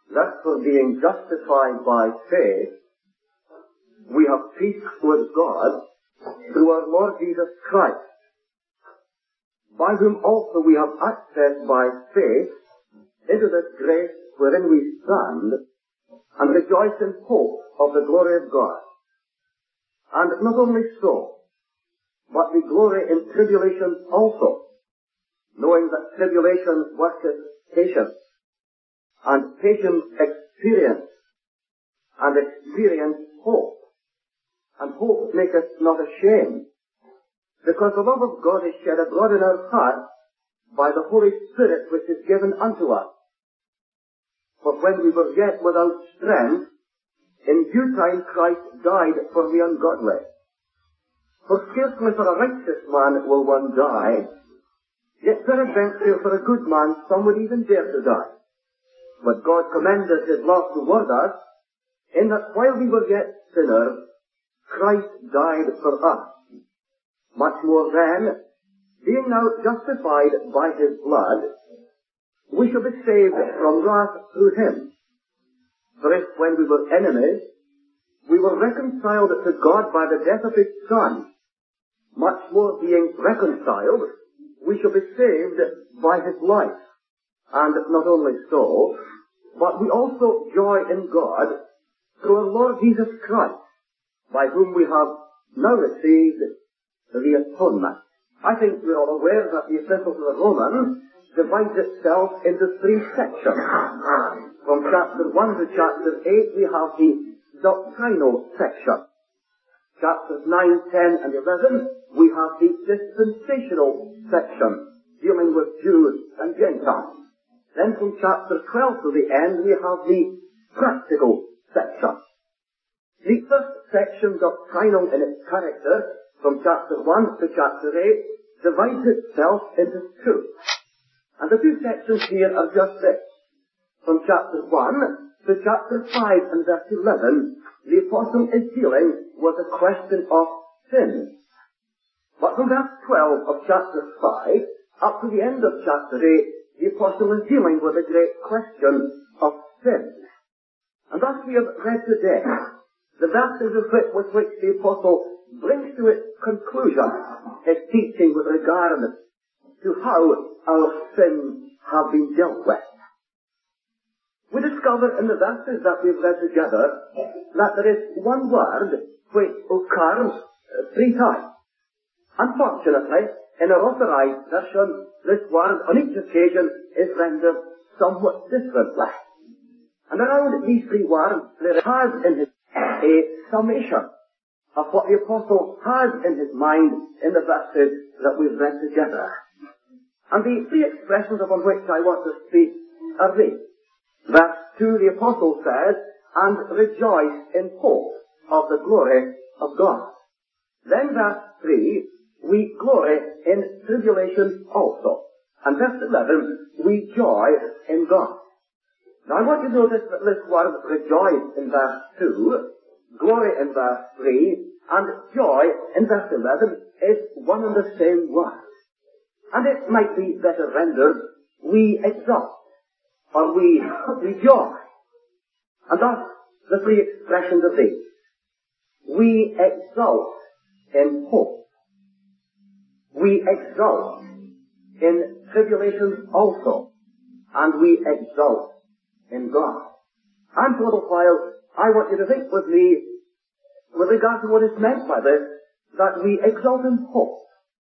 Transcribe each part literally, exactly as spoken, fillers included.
that for being justified by faith, we have peace with God through our Lord Jesus Christ, by whom also we have access by faith into this grace wherein we stand, and rejoice in hope of the glory of God. And not only so, but we glory in tribulations also, knowing that tribulation worketh patience, and patience experience, and experience hope, and hope maketh not ashamed, because the love of God is shed abroad in our hearts by the Holy Spirit which is given unto us. For when we were yet without strength, in due time Christ died for the ungodly. For scarcely for a righteous man will one die, yet peradventure for a good man some would even dare to die. But God commended his love toward us, in that while we were yet sinners, Christ died for us. Much more then, being now justified by his blood, we shall be saved from wrath through him. For if when we were enemies, we were reconciled to God by the death of his Son, much more being reconciled, we shall be saved by his life. And not only so, but we also joy in God through our Lord Jesus Christ, by whom we have now received the atonement. I think we're all aware that the Epistle to the Romans divides itself into three sections. From chapter one to chapter eight we have the doctrinal section. Chapters nine, ten and eleven we have the dispensational section, dealing with Jews and Gentiles. Then from chapter twelve to the end we have the practical section. The first section, doctrinal in its character, from chapter one to chapter eight, divides itself into two. And the two sections here are just this. From chapter one to chapter five and verse eleven, the apostle is dealing with the question of sin. But from verse twelve of chapter five up to the end of chapter eight, the apostle is dealing with the great question of sin. And thus we have read today the verses with which the apostle brings to its conclusion his teaching with regard to how our sins have been dealt with. We discover in the verses that we've read together that there is one word which occurs three times. Unfortunately, in our authorized version, this word on each occasion is rendered somewhat differently. And around these three words there has in his a summation of what the apostle has in his mind in the verses that we've read together. And the three expressions upon which I want to speak are these. Verse two, the apostle says, and rejoice in hope of the glory of God. Then verse three, we glory in tribulation also. And verse eleven, we joy in God. Now I want you to notice that this word rejoice in verse two, glory in verse three, and joy in verse eleven is one and the same word. And it might be better rendered, we exalt, or we rejoice. And thus, the three expressions of these. We exalt in hope. We exalt in tribulations also. And we exalt in God. And for a little while, I want you to think with me, with regard to what is meant by this, that we exalt in hope.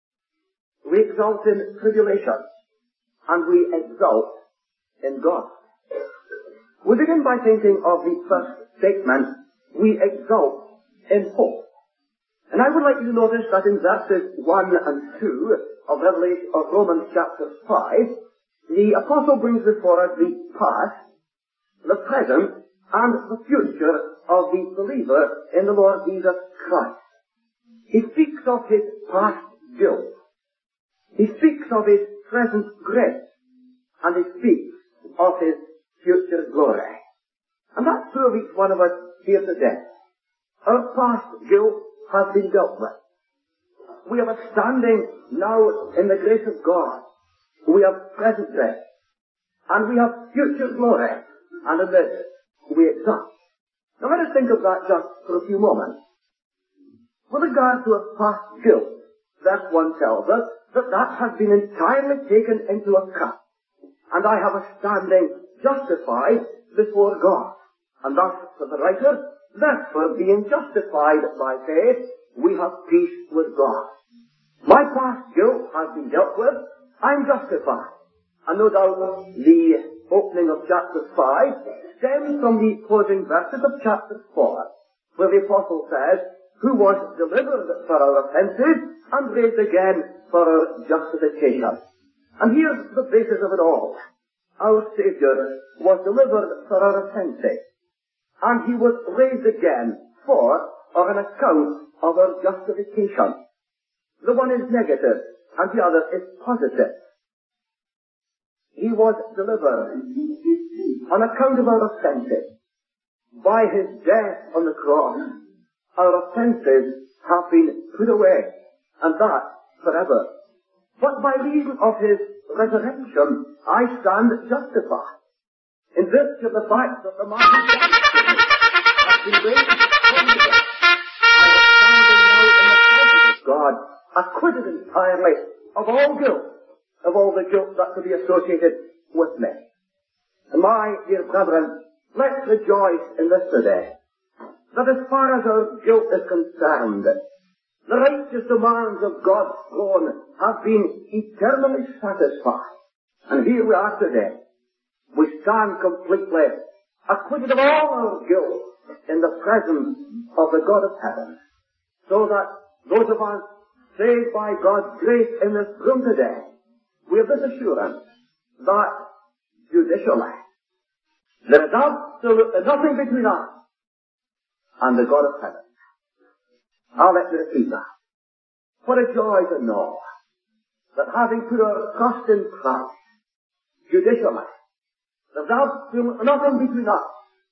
We exalt in tribulation, and we exalt in God. We begin by thinking of the first statement, we exalt in hope. And I would like you to notice that in verses one and two of Revelation, of Romans chapter five, the apostle brings before us the past, the present, and the future of the believer in the Lord Jesus Christ. He speaks of his past guilt. He speaks of his present grace, and he speaks of his future glory. And that's true of each one of us here today. Our past guilt has been dealt with. We have a standing now in the grace of God. We have present grace, and we have future glory and in this we exult. Now let us think of that just for a few moments. With regard to a past guilt, verse one tells us that that has been entirely taken into account, and I have a standing justified before God. And thus, for the writer, therefore, being justified by faith, we have peace with God. My past guilt has been dealt with. I'm justified. And no doubt the opening of chapter five stems from the closing verses of chapter four, where the apostle says, who was delivered for our offences and raised again for our justification. And here's the basis of it all. Our Saviour was delivered for our offences, and he was raised again for or on account of our justification. The one is negative, and the other is positive. He was delivered on account of our offences. By his death on the cross, our offences have been put away, and that forever. But by reason of his resurrection, I stand justified, in virtue of the fact that the man who died for me has been raised from the dead. I am standing now in the presence of God, acquitted entirely of all guilt, of all the guilt that could be associated with me. And my dear brethren, let's rejoice in this today, that as far as our guilt is concerned, the righteous demands of God's throne have been eternally satisfied. And here we are today. We stand completely acquitted of all our guilt in the presence of the God of heaven. So that those of us saved by God's grace in this room today, we have this assurance that judicially there is absolutely nothing between us and the God of heaven. Now let me repeat that. What a joy to know that having put our trust in Christ, judicially, there's absolutely nothing between us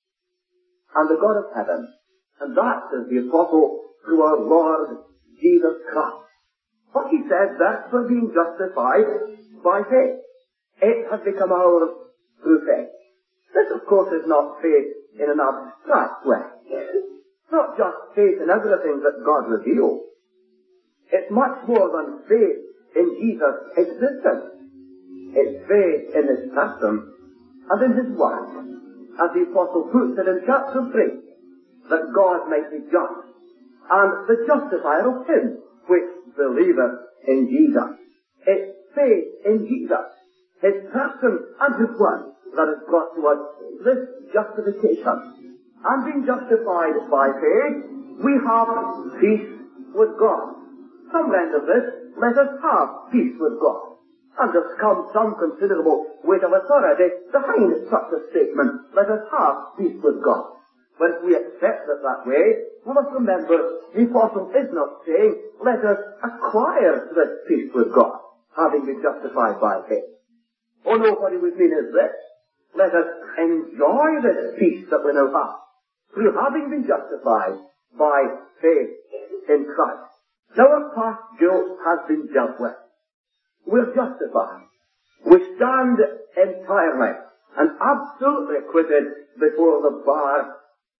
and the God of heaven. And that is the apostle through our Lord Jesus Christ. What he said, that's for being justified by faith. It has become ours through faith. This, of course, is not faith in an abstract way. It's not just faith in everything that God reveals. It's much more than faith in Jesus' existence. It's faith in his person and in his word. As the apostle puts it in chapter three, that God might be just, and the justifier of him which believeth in Jesus. It's faith in Jesus, his person and his word, that has brought to us this justification. And being justified by faith, we have peace with God. Some render this, let us have peace with God. And there's come some considerable weight of authority behind such a statement, let us have peace with God. When we accept it that way, we must remember the apostle is not saying, let us acquire this peace with God, having been justified by faith. Oh no, what he would mean is this, let us enjoy this peace that we now have, through having been justified by faith in Christ. Now our past guilt has been dealt with. We're justified. We stand entirely and absolutely acquitted before the bar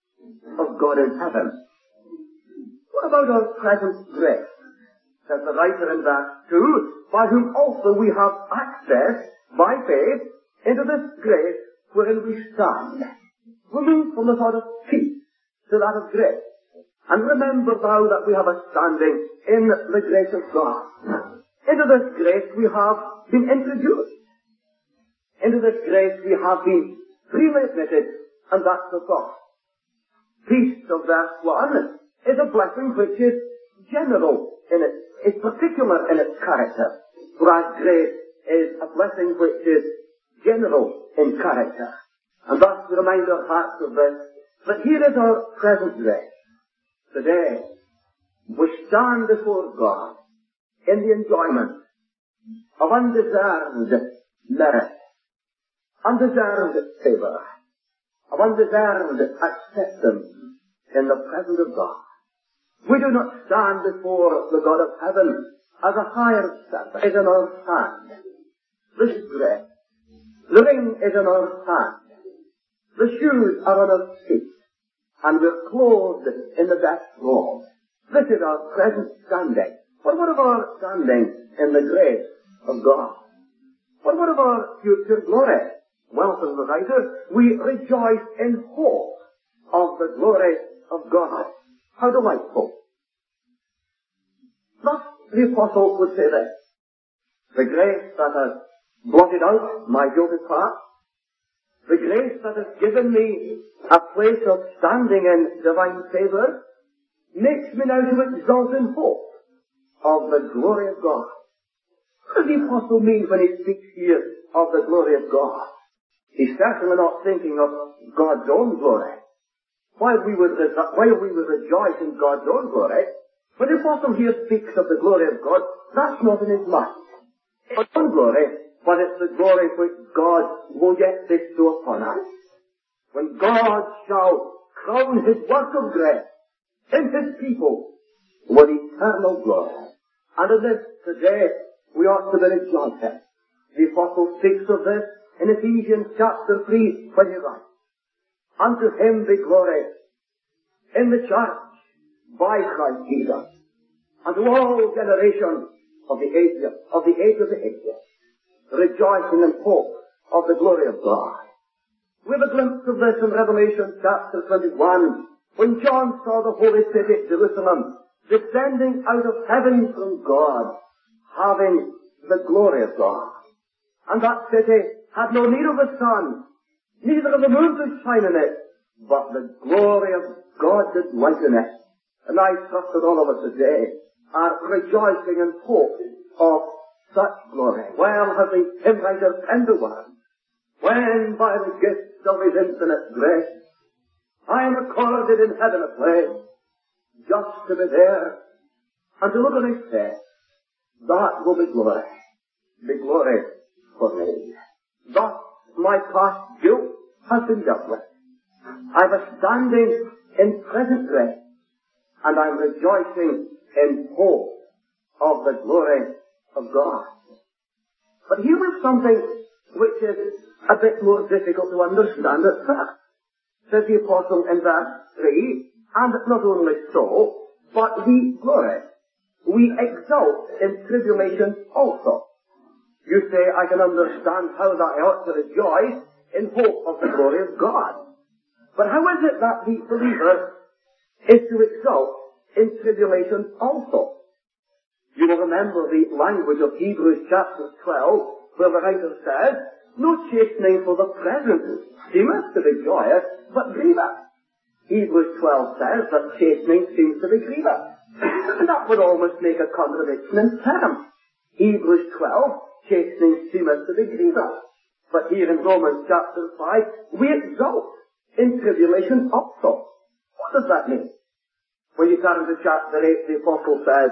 of God in heaven. What about our present grace? Says the writer in verse two, by whom also we have access by faith into this grace wherein we stand. We move from the thought of peace to that of grace. And remember thou that we have a standing in the grace of God. Into this grace we have been introduced. Into this grace we have been freely admitted, and that's the thought. Peace of verse one is a blessing which is general in its, is particular in its character, whereas grace is a blessing which is general in character. And thus we remind our hearts of this, that here is our present grace. Today, we stand before God in the enjoyment of undeserved merit, undeserved favour, of undeserved acceptance in the presence of God. We do not stand before the God of heaven as a hired servant. It is in our hand. This grace. The ring is in our hand. The shoes are on our feet, and we're clothed in the best robe. This is our present standing. But what of our standing in the grace of God? But what of our future glory? Well, says the writer, we rejoice in hope of the glory of God. How delightful. Thus, the apostle would say this: the grace that has blotted out my guilty past, the grace that has given me a place of standing in divine favour, makes me now to exult in hope of the glory of God. What does the apostle mean when he speaks here of the glory of God? He's certainly not thinking of God's own glory. While we would, re- while we would rejoice in God's own glory, when the apostle here speaks of the glory of God, that's not in his mind. It's God's own glory, but it's the glory which God will yet bestow upon us. When God shall crown his work of grace in his people with eternal glory. And in this today we ought to be rejoicing. The apostle speaks of this in Ephesians chapter three when he writes, unto him be glory in the church by Christ Jesus, unto all generations of the age of the age of the ages, rejoicing in hope of the glory of God. We have a glimpse of this in Revelation chapter twenty-one, when John saw the holy city, Jerusalem, descending out of heaven from God, having the glory of God. And that city had no need of the sun, neither of the moon to shine in it, but the glory of God did lighten it. And I trust that all of us today are rejoicing in hope of such glory. Well has the hymn writer penned the word, when by the gift of his infinite grace I am accorded in heaven a place, just to be there and to look on his face. That will be glory, be glory for me. Thus my past guilt has been dealt with. I have a standing in present grace, and I'm rejoicing in hope of the glory of God. But here is something which is a bit more difficult to understand at first. Says the apostle in verse three, and not only so, but we glory. We exult in tribulation also. You say, I can understand how that I ought to rejoice in hope of the glory of God. But how is it that the believer is to exult in tribulation also? You will remember the language of Hebrews chapter twelve, where the writer says, no chastening for the present seemeth to be joyous, but grievous. Hebrews twelve says that chastening seems to be grievous. And that would almost make a contradiction in terms. Hebrews twelve, chastening seemeth to be grievous. But here in Romans chapter five, we exult in tribulation also. What does that mean? When you turn to chapter eight, the apostle says,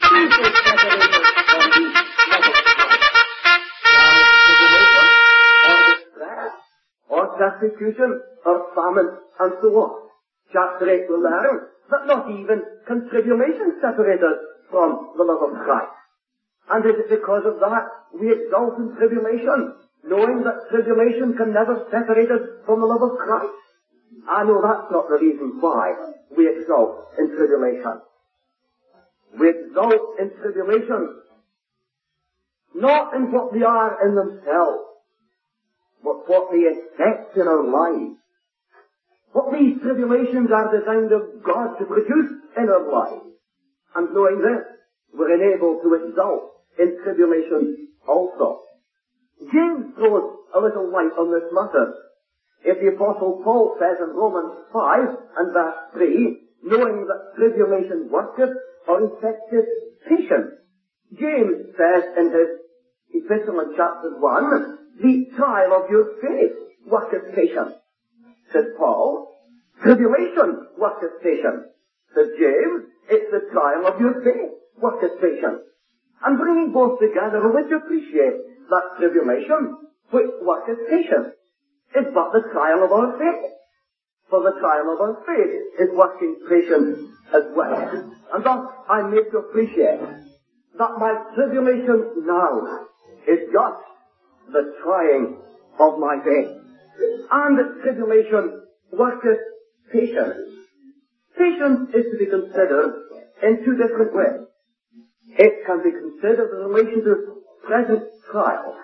or persecution, or famine, and so on. Chapter eight will learn that not even can tribulation separate us from the love of Christ. And is it because of that we exult in tribulation, knowing that tribulation can never separate us from the love of Christ? I know that's not the reason why we exult in tribulation. We exult in tribulation not in what they are in themselves, but what they effect in our lives. What these tribulations are designed of God to produce in our lives. And knowing this, we're enabled to exult in tribulation also. James throws a little light on this matter. If the Apostle Paul says in Romans five and verse three, knowing that tribulation worketh or effecteth patience, James says in his epistle in chapter one, the trial of your faith worketh patience. Says Paul, tribulation worketh patience. Says James, it's the trial of your faith worketh patience. And bringing both together, we would appreciate that tribulation, which worketh patience, is but the trial of our faith. For the trial of our faith is working patience as well. And thus I make to appreciate that my tribulation now is just the trying of my faith. And tribulation worketh patience. Patience is to be considered in two different ways. It can be considered in relation to present trial.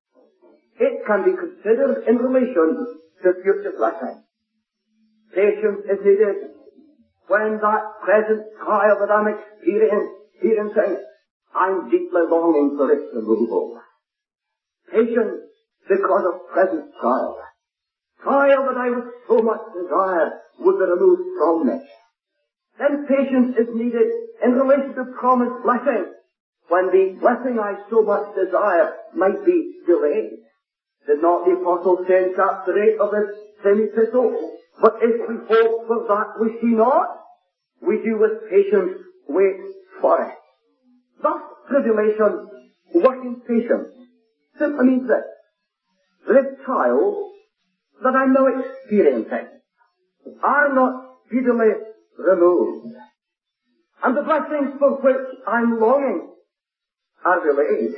It can be considered in relation to future blessing. Patience is needed when that present trial that I'm experiencing, I'm deeply longing for its removal. Patience because of present trial. Trial that I would so much desire would be removed from me. Then patience is needed in relation to promised blessing, when the blessing I so much desire might be delayed. Did not the Apostle say in chapter eight of his same epistle, but if we hope for that we see not, we do with patience wait for it. Thus, tribulation, working patience, simply means this. The trials that I'm now experiencing are not speedily removed, and the blessings for which I'm longing are delayed.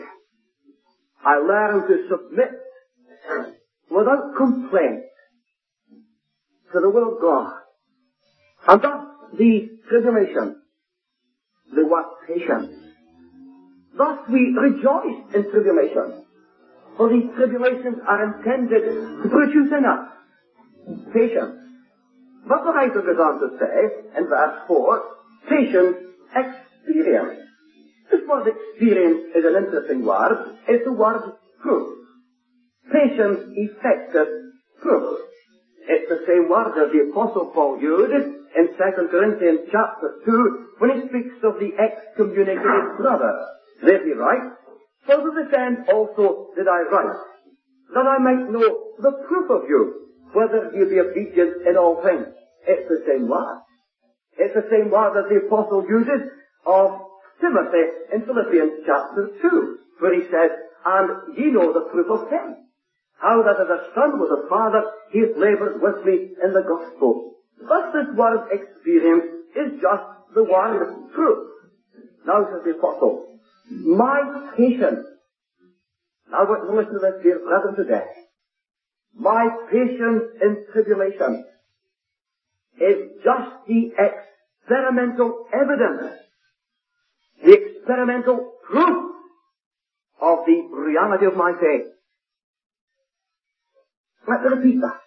I learn to submit without complaint to the will of God, and thus the tribulation, the work patience. Thus we rejoice in tribulation, for these tribulations are intended to produce in us patience. But the writer goes on to say, in verse four, patience experience. This word experience is an interesting word. It's the word proof. Patience effective proof. It's the same word as the Apostle Paul used in Second Corinthians chapter two when he speaks of the excommunicated brother. There he writes, "For to this end also did I write, that I might know the proof of you, whether you be obedient in all things." It's the same word. It's the same word that the Apostle uses of Timothy in Philippians chapter two, where he says, "And ye know the proof of him, how that as a son with a father, he has labored with me in the gospel." Thus this word experience is just the word proof. Now says the Apostle, "My patience," now what to listen to this, dear brethren, today, "my patience in tribulation is just the experimental evidence, the experimental proof of the reality of my faith." Let me repeat that.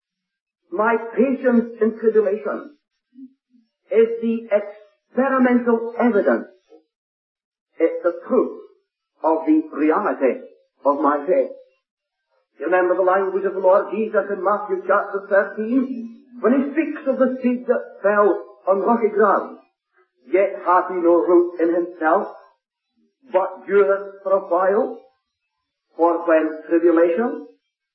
My patience in tribulation is the experimental evidence. It's the proof of the reality of my faith. You remember the language of the Lord Jesus in Matthew chapter thirteen, when he speaks of the seed that fell on rocky ground. "Yet hath he no root in himself, but dureth for a while. For when tribulation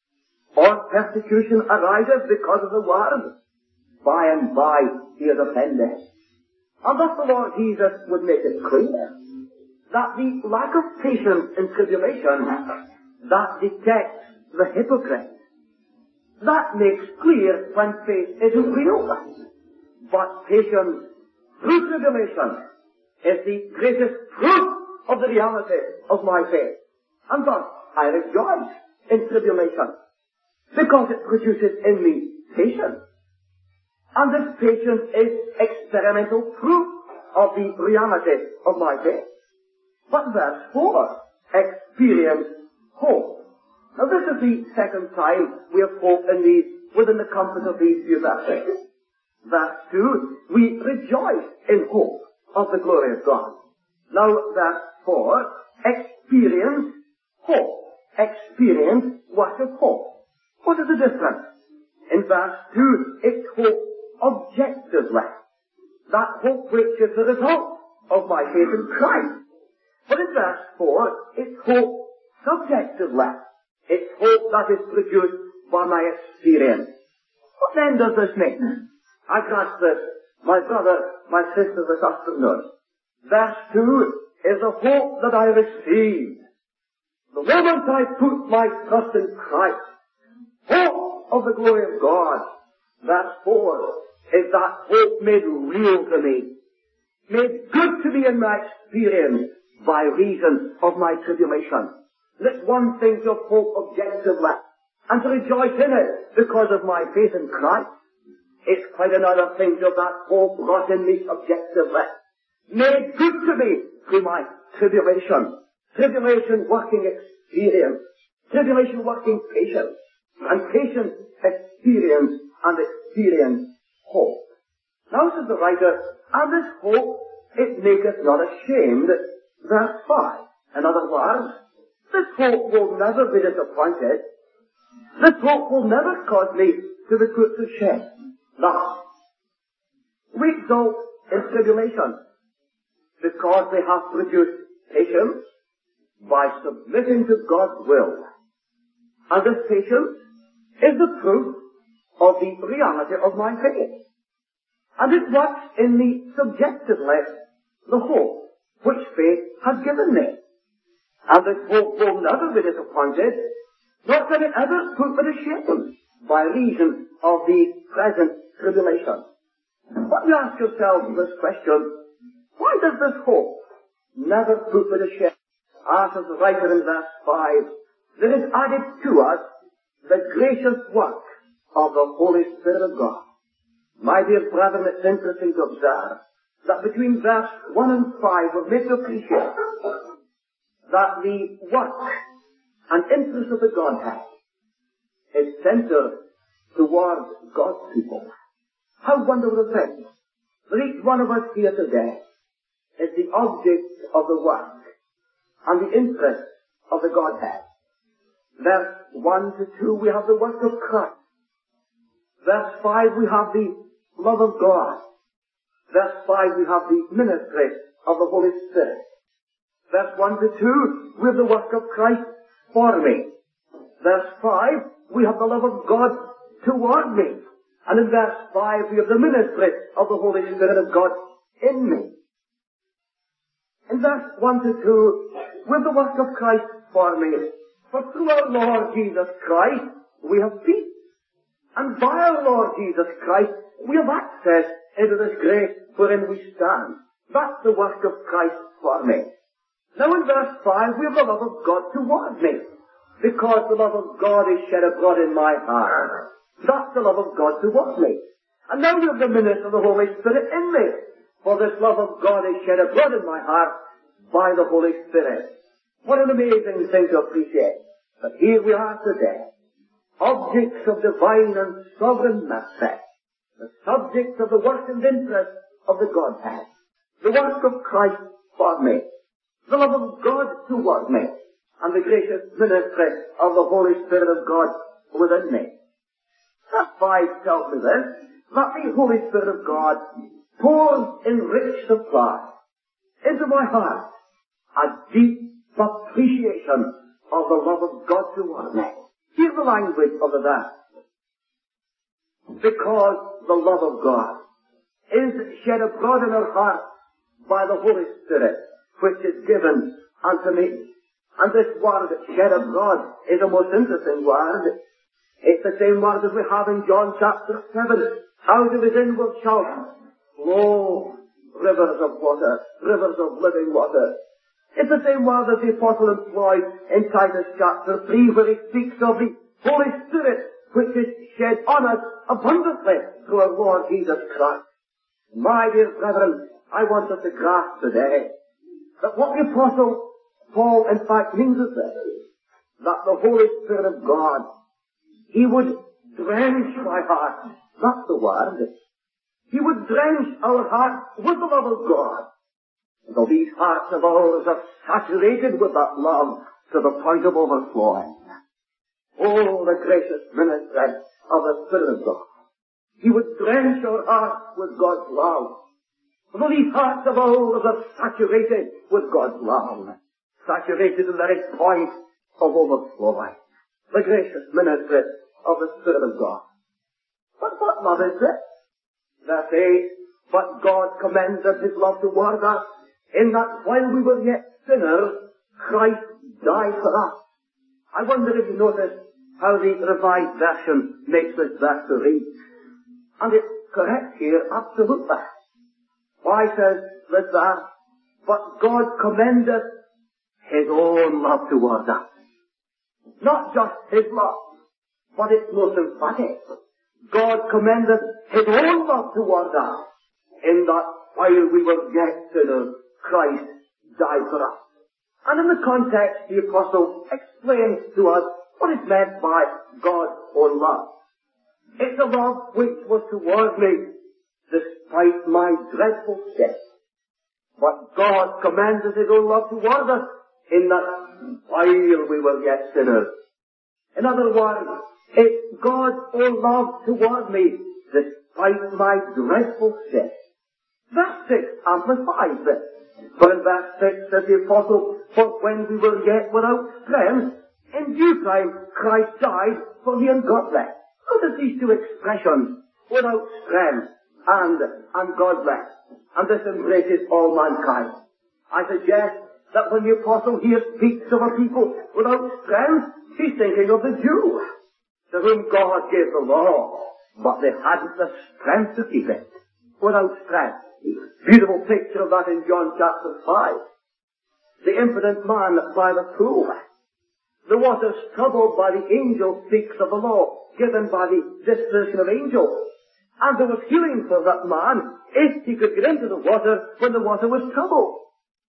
or persecution arises because of the word, by and by he is offended." And thus the Lord Jesus would make it clear that the lack of patience in tribulation, that detects the hypocrite. That makes clear when faith isn't real. But patience through tribulation is the greatest proof of the reality of my faith. And thus I rejoice in tribulation, because it produces in me patience. And this patience is experimental proof of the reality of my faith. But verse four, experience hope. Now this is the second time we have hope in these, within the compass of these few verses. Verse two, we rejoice in hope of the glory of God. Now verse four, experience hope. Experience what is hope. What is the difference? In verse two, it's hope objectively. That hope which is the result of my faith in Christ. But in verse four, it's hope subjectively. It's hope that is produced by my experience. What then does this mean? I grasp this, my brother, my sister, this afternoon. Verse two is the hope that I received the moment I put my trust in Christ. Hope of the glory of God. Verse four is that hope made real to me, made good to me in my experience by reason of my tribulation. Let one think of hope objectively and to rejoice in it because of my faith in Christ. It's quite another thing to have that hope wrought in me subjectively, made good to me through my tribulation, tribulation working experience, tribulation working patience, and patience experience, and experience hope. Now says the writer, and this hope, it maketh not ashamed, verse five. In other words, this hope will never be disappointed. This hope will never cause me to be put to shame. Thus, we exult in tribulation because they have produced patience by submitting to God's will. And this patience is the proof of the reality of my faith. And it works in me subjectively the hope which faith has given me. And this hope will never be disappointed, nor can it ever put me to shame by reason of the present tribulation. But you ask yourself this question, why does this hope never put me to shame? As the writer in verse five, there is added to us the gracious work of the Holy Spirit of God. My dear brethren, it's interesting to observe that between verse one and five we're made to appreciate that the work and interest of the Godhead is centered towards God's people. How wonderful a thing that each one of us here today is the object of the work and the interest of the Godhead. Verse one to two we have the work of Christ. Verse five we have the love of God. Verse five we have the ministry of the Holy Spirit. Verse one to two we have the work of Christ for me. Verse five we have the love of God toward me. And in verse five we have the ministry of the Holy Spirit of God in me. In verse one to two we have the work of Christ for me. For through our Lord Jesus Christ we have peace. And by our Lord Jesus Christ we have access into this grace wherein we stand. That's the work of Christ for me. Now in verse five we have the love of God toward me. Because the love of God is shed abroad in my heart. That's the love of God toward me. And now we have the ministry of the Holy Spirit in me. For this love of God is shed abroad in my heart by the Holy Spirit. What an amazing thing to appreciate. But here we are today, objects of divine and sovereign mercy, the subjects of the work and interest of the Godhead, the work of Christ for me, the love of God toward me, and the gracious ministry of the Holy Spirit of God within me. Verse five tells me this, that the Holy Spirit of God pours in rich supply into my heart a deep appreciation of the love of God toward me. Here's the language of the verse. Because the love of God is shed abroad in our hearts by the Holy Spirit, which is given unto me. And this word, shed abroad, is a most interesting word. It's the same word as we have in John chapter seven. Out of his inward shall flow rivers of water, rivers of living water. It's the same word as the apostle employed in Titus chapter three, where he speaks of the Holy Spirit, which is shed on us abundantly through our Lord Jesus Christ. My dear brethren, I want us to grasp today that what the apostle Paul, in fact, means is this, that the Holy Spirit of God, he would drench my heart. That's the word. He would drench our hearts with the love of God. So these hearts of ours are saturated with that love to the point of overflowing. Oh, the gracious ministry of the Spirit of God. He would drench our hearts with God's love. So these hearts of ours are saturated with God's love. Saturated to the very point of overflowing. The gracious ministry of the Spirit of God. But what love is this? Verse eight, but God commended his love toward us, in that while we were yet sinners, Christ died for us. I wonder if you notice how the Revised Version makes this verse to read. And it's correct here, absolutely. Why says this verse, but God commended his own love toward us. Not just his love, but it's most emphatic. God commended his own love toward us, in that while we were yet sinners, Christ died for us. And in the context, the apostle explains to us what is meant by God's own love. It's a love which was toward me, despite my dreadful sin. But God commended his own love toward us, in that while we were yet sinners. In other words, it's God's own love toward me, despite my dreadful sin. Verse six amplifies this. For in verse six says the apostle, for when we were yet without strength, in due time Christ died for the ungodly. Notice these two expressions, without strength and ungodly. And this embraces all mankind. I suggest that when the apostle here speaks of a people without strength, he's thinking of the Jew, to whom God gave the law, but they hadn't the strength to keep it. Without strength. Beautiful picture of that in John chapter five. The impotent man by the pool. The waters troubled by the angel speaks of the law given by the disposition of angels. And there was healing for that man if he could get into the water when the water was troubled.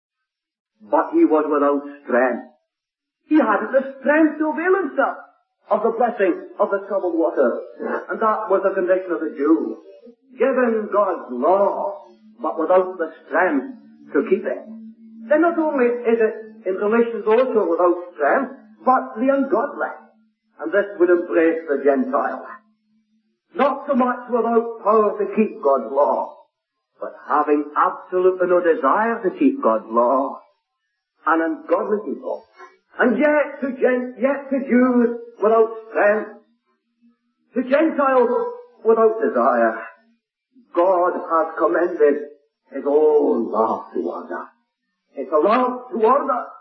But he was without strength. He hadn't the strength to avail himself of the blessing of the troubled water. And that was the condition of the Jew. Given God's law, but without the strength to keep it. Then not only is it in relation to those who are without strength, but the ungodly. And this would embrace the Gentile. Not so much without power to keep God's law, but having absolutely no desire to keep God's law. An ungodly people. And yet to, gen- yet to Jews without strength, to Gentiles without desire, God has commended his own love toward us. It's a love toward us,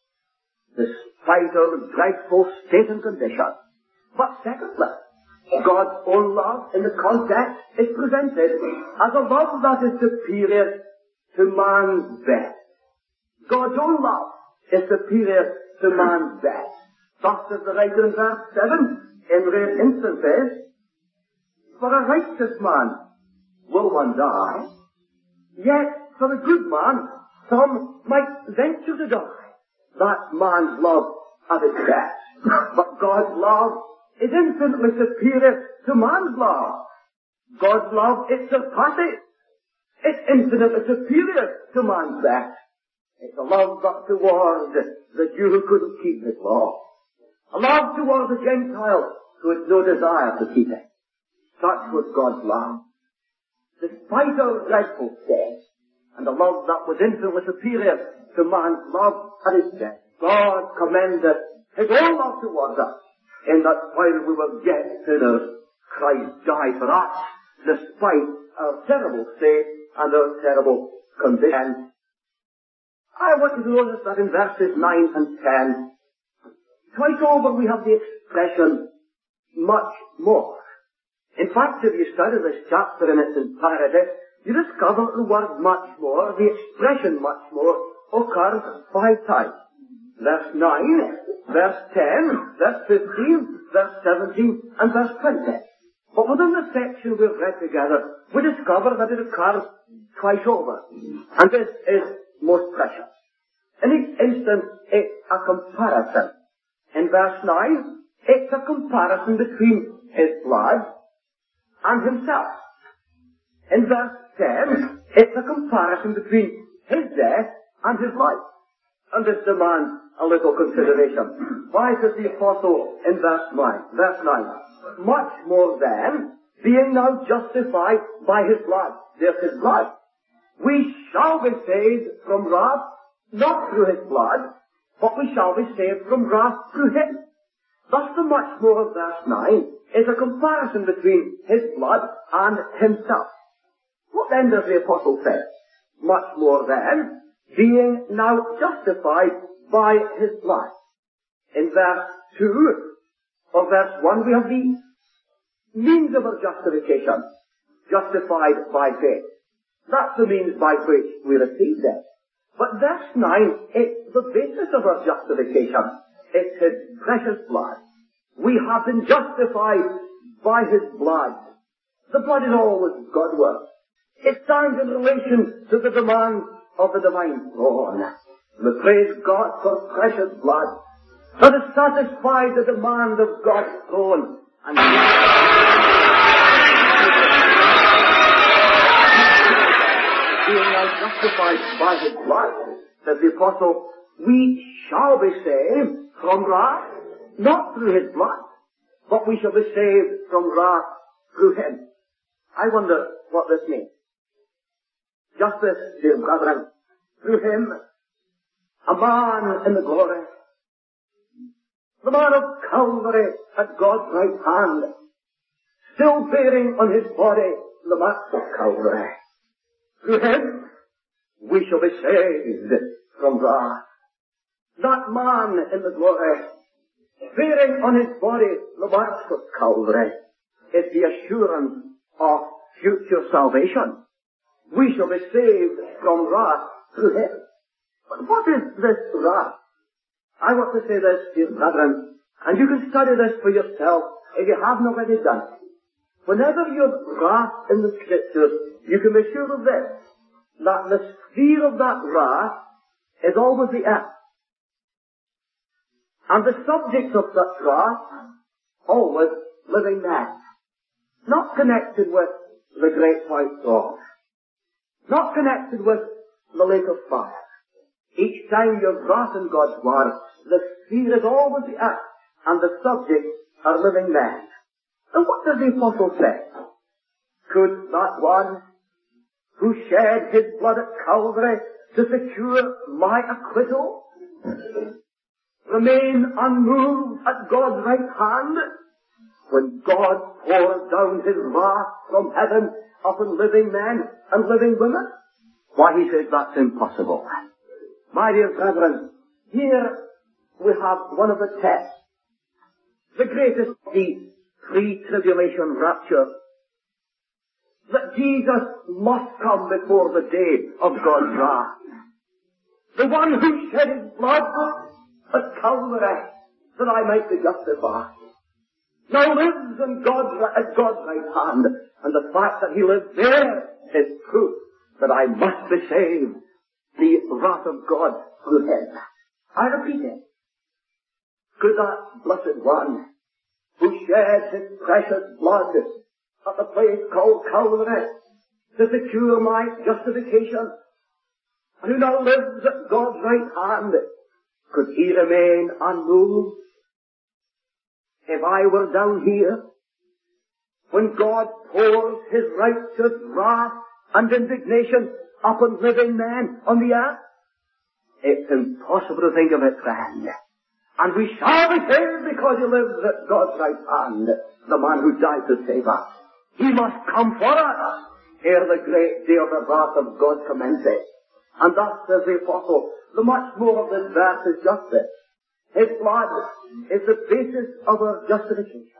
despite our dreadful state and condition. But secondly, God's own love in the context is presented as a love that is superior to man's best. God's own love is superior to man's best. Thus says the writer in verse seven, in rare instances, for a righteous man will one die, yet for a good man some might venture to die. That's man's love at its best. But God's love is infinitely superior to man's love. God's love, it surpasses. It's infinitely superior to man's best. It's a love that toward the Jew who couldn't keep his law. A love toward the Gentile who had no desire to keep it. Such was God's love. Despite our dreadful state, and a love that was infinitely superior to man's love at its best, God commended his own love towards us, in that while we were yet sinners, Christ died for us, despite our terrible state and our terrible condition. I want you to notice that in verses nine and ten, twice over we have the expression, much more. In fact, if you study this chapter in its entirety, you discover that the word much more, the expression much more, occurs five times. Verse nine, verse ten, verse fifteen, verse seventeen, and verse twenty. But within the section we've read together, we discover that it occurs twice over. And this is most precious. In each instance, it's a comparison. In verse nine, it's a comparison between his blood and himself. In verse ten, it's a comparison between his death and his life. And this demands a little consideration. Why says the apostle in verse nine, verse nine, much more than, being now justified by his blood, there's his blood, we shall be saved from wrath, not through his blood, but we shall be saved from wrath through him. Thus the much more of verse nine is a comparison between his blood and himself. What then does the apostle say? Much more than, being now justified by his blood. In verse two of verse one we have the means of our justification, justified by faith. That's the means by which we receive it. But verse nine, it's the basis of our justification. It's his precious blood. We have been justified by His blood. The blood is always God work. It stands in relation to the demands of the divine throne. We praise God for precious blood that has satisfied the demand of God's throne. And being now justified by His blood, says the Apostle, we shall be saved from wrath, not through His blood, but we shall be saved from wrath through Him. I wonder what this means. Just this, dear brethren, through Him, a man in the glory, the man of Calvary at God's right hand, still bearing on his body the marks of Calvary. Through Him, we shall be saved from wrath. That man in the glory, bearing on his body the marks of Calvary, is the assurance of future salvation. We shall be saved from wrath through Him. But what is this wrath? I want to say this, dear brethren, and you can study this for yourself if you haven't already done it. Whenever you have wrath in the Scriptures, you can be sure of this, that the sphere of that wrath is always the earth. And the subject of such wrath, always living men. Not connected with the great white throne. Not connected with the lake of fire. Each time you have wrath in God's word, the sphere is always the earth, and the subjects are living men. And what does the Apostle say? Could that one who shed his blood at Calvary to secure my acquittal remain unmoved at God's right hand when God pours down His wrath from heaven upon living men and living women? Why, he says that's impossible. My dear brethren, here we have one of the tests, the greatest of the pre-tribulation rapture, that Jesus must come before the day of God's wrath. The one who shed His blood at Calvary that I might be justified, now lives in God's, at God's right hand, and the fact that He lives there is proof that I must be saved the wrath of God through Him. I repeat it. Could that blessed one who shed His precious blood at the place called Calvary to secure my justification, and who now lives at God's right hand, could He remain unmoved? If I were down here, when God pours His righteous wrath and indignation upon living men on the earth, it's impossible to think of it, friend. And we shall be saved because He lives at God's right hand, the man who died to save us. He must come for us ere the great day of the wrath of God commences. And thus, says the Apostle, the much more of this verse is just this. His blood is the basis of our justification.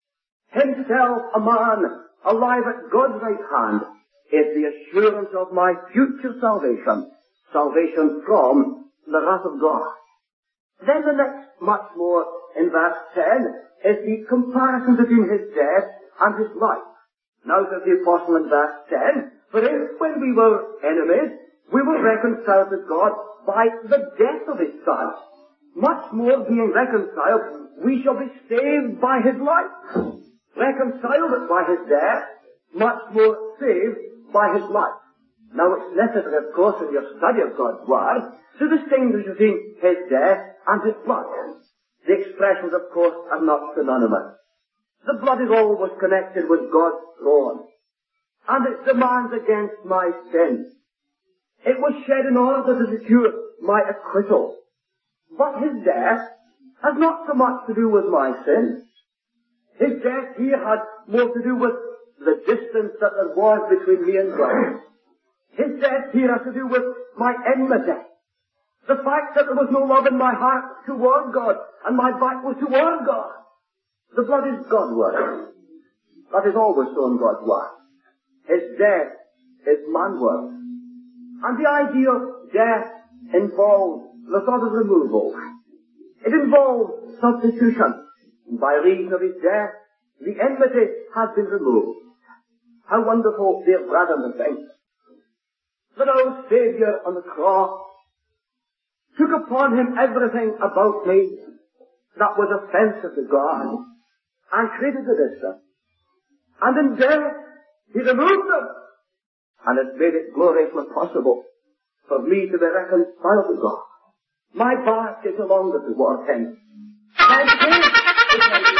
Himself, a man alive at God's right hand, is the assurance of my future salvation, salvation from the wrath of God. Then the next much more in verse ten is the comparison between His death and His life. Now says the Apostle in verse ten, for if when we were enemies, we were reconciled to God by the death of His Son, much more being reconciled, we shall be saved by His life. Reconciled by His death, much more saved by His life. Now it's necessary, of course, in your study of God's Word, to distinguish between His death and His blood. The expressions, of course, are not synonymous. The blood is always connected with God's throne, and its demands against my sin. It was shed in order to secure my acquittal. But His death has not so much to do with my sin. His death here had more to do with the distance that there was between me and God. His death here has to do with my enmity. The fact that there was no love in my heart toward God, and my back was toward God. The blood is God's work. That is always so in God's Word. His death is man's work. And the idea of death involves the thought of removal. It involves substitution. By reason of his death, the enmity has been removed. How wonderful, dear brethren and saints, that our Saviour on the cross took upon him everything about me that was offensive to God and created the distance. And in death, he removed them and has made it gloriously possible for me to be reconciled to God. My back is no longer toward him. My face is no longer toward him.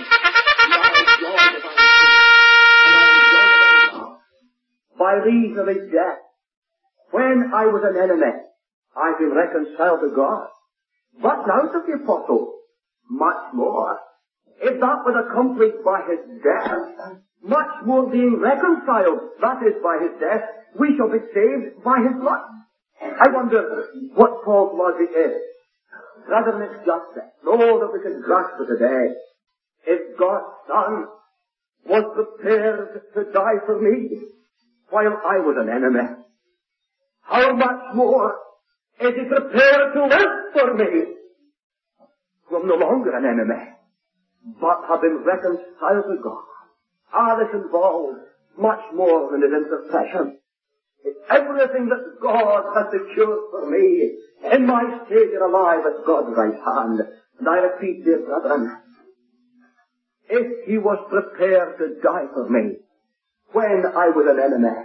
By reason of his death, when I was an enemy, I've been reconciled to God. But now, says the apostle, much more. If that was accomplished by his death, much more being reconciled, that is, by his death, we shall be saved by his blood. I wonder what Paul's logic is. Rather than its justice, all that we can grasp for today. If God's Son was prepared to die for me while I was an enemy, how much more is he prepared to live for me who am no longer an enemy, but have been reconciled to God? Ah, this involves much more than his intercession. It's everything that God has secured for me in my Saviour alive at God's right hand. And I repeat, dear brethren, if he was prepared to die for me when I was an enemy,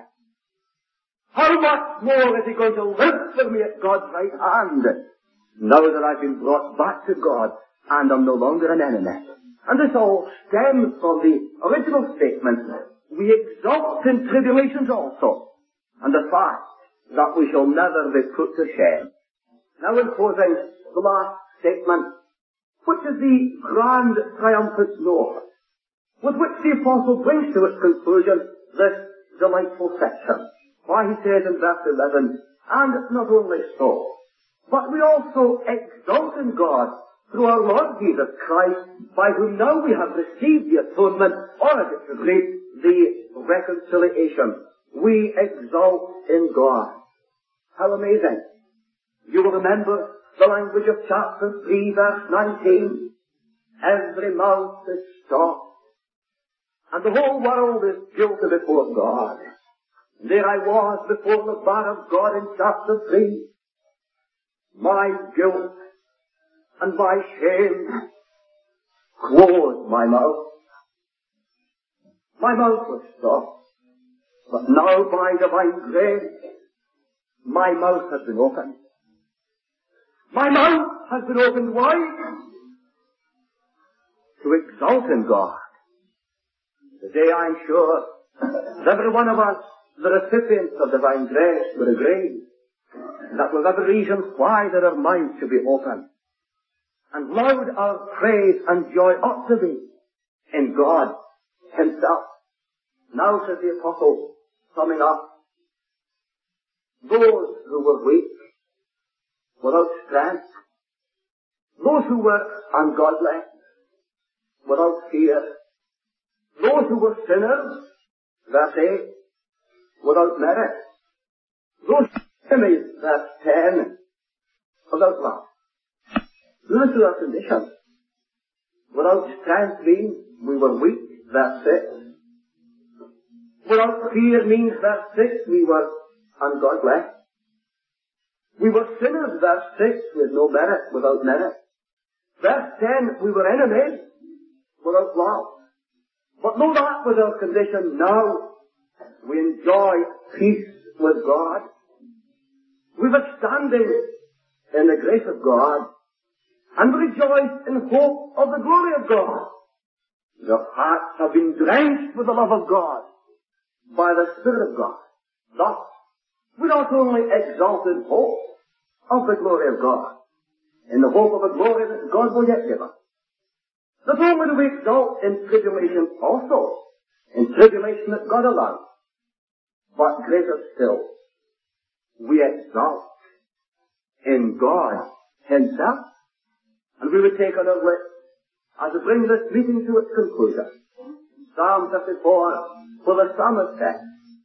how much more is he going to live for me at God's right hand now that I've been brought back to God and I'm no longer an enemy? And this all stems from the original statement, we exult in tribulations also, and the fact that we shall never be put to shame. Now in closing, the last statement, which is the grand triumphant note with which the apostle brings to its conclusion this delightful section. Why, he says in verse eleven, and not only so, but we also exult in God through our Lord Jesus Christ, by whom now we have received the atonement, or as it should read, the reconciliation. We exult in God. How amazing. You will remember the language of chapter three, verse nineteen. Every mouth is stopped, and the whole world is guilty before God. There I was before the bar of God in chapter three. My guilt and my shame closed my mouth. My mouth was stopped. But now by divine grace, my mouth has been opened. My mouth has been opened wide to exalt in God. Today I'm sure that every one of us, the recipients of divine grace, will agree that with every reason why that our minds should be open, and loud our praise and joy ought to be in God himself. Now, says the apostle, summing up, those who were weak, without strength, those who were ungodly, without fear, those who were sinners, verse eight, without merit, those enemies, verse ten, without love. Listen to our condition. Without strength means we were weak, verse six. Without fear means, verse six, we were ungodly. We were sinners, verse six, with no merit, without merit. Verse ten, we were enemies, without love. But though that was our condition, now we enjoy peace with God. We were standing in the grace of God, and rejoice in hope of the glory of God. Your hearts have been drenched with the love of God by the Spirit of God. Thus, we not only exalt in hope of the glory of God, in the hope of a glory that God will yet give us. Not only do we exalt in tribulation also, in tribulation that God allows, but greater still, we exalt in God himself. And we would take on our lips, as we bring this meeting to its conclusion, Psalm fifty-four, for the psalmist says,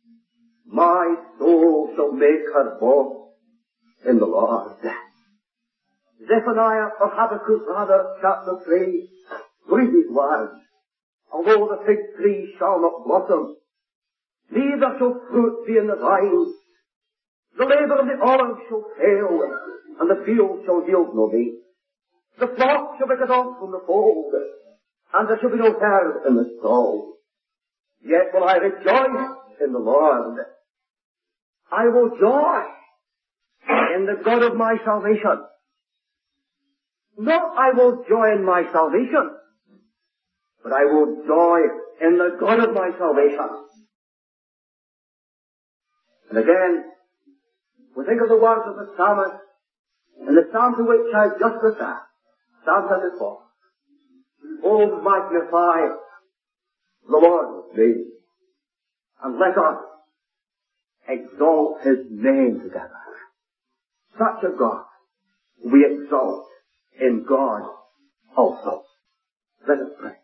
my soul shall make her boast in the Lord. Zephaniah, or Habakkuk rather, chapter three, Read these words. Although the fig tree shall not blossom, neither shall fruit be in the vine, the labour of the olive shall fail, and the field shall yield no meat. The flock shall be cut off from the fold, and there shall be no herd in the stall. Yet will I rejoice in the Lord. I will joy in the God of my salvation. Not I will joy in my salvation, but I will joy in the God of my salvation. And again, we think of the words of the psalmist in the psalm to which I just referred, Psalm thirty-four. Oh, magnify the Lord with me, and let us exalt his name together. Such a God we exalt in God also. Let us pray.